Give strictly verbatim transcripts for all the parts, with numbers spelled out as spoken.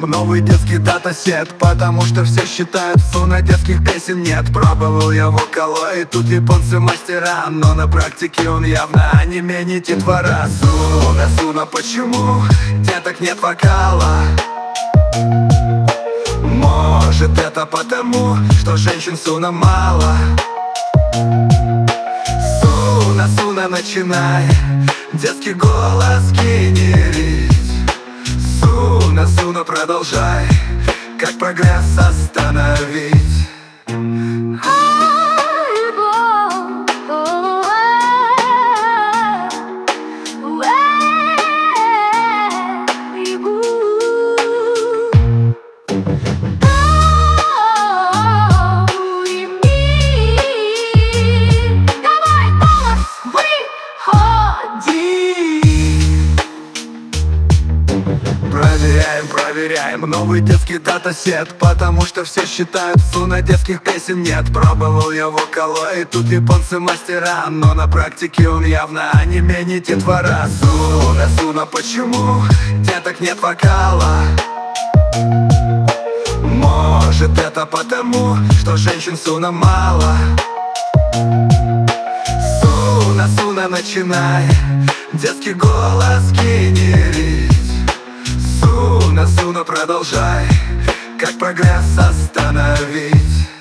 новый детский датасет, потому что все считают, суна детских песен нет. Пробовал я вокало, и тут японцы мастера, но на практике он явно не менее детвора. Суна, суна, почему деток нет вокала? Может это потому, что женщин суна мало? Суна, суна, начинай детский голос генерить. Суна, суна, продолжай, как прогресс остановить? Проверяем, проверяем новый детский датасет, потому что все считают, суна детских песен нет. Пробовал я вокало, и тут японцы мастера, но на практике он явно не менее детвора. Суна, суна, почему деток нет вокала? Может это потому, что женщин суна мало? Суна, суна, начинай детский голос генерить. Суна, суна, продолжай, как прогресс остановить?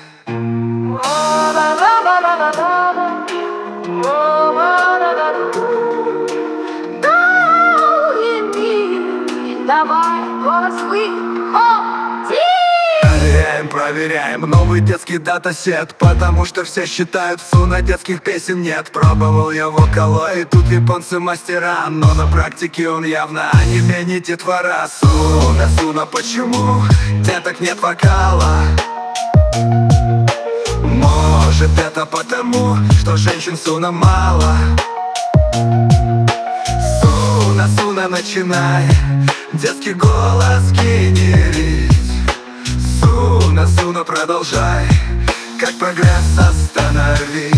Проверяем, проверяем новый детский датасет, потому что все считают, суна детских песен нет. Пробовал я вокало, и тут японцы мастера, но на практике он явно не менее детвора. Суна, суна, почему деток нет вокала? Может это потому, что женщин суна мало? Суна, суна, начинай детский голос генерить. Суна, суна, продолжай, как прогресс остановить?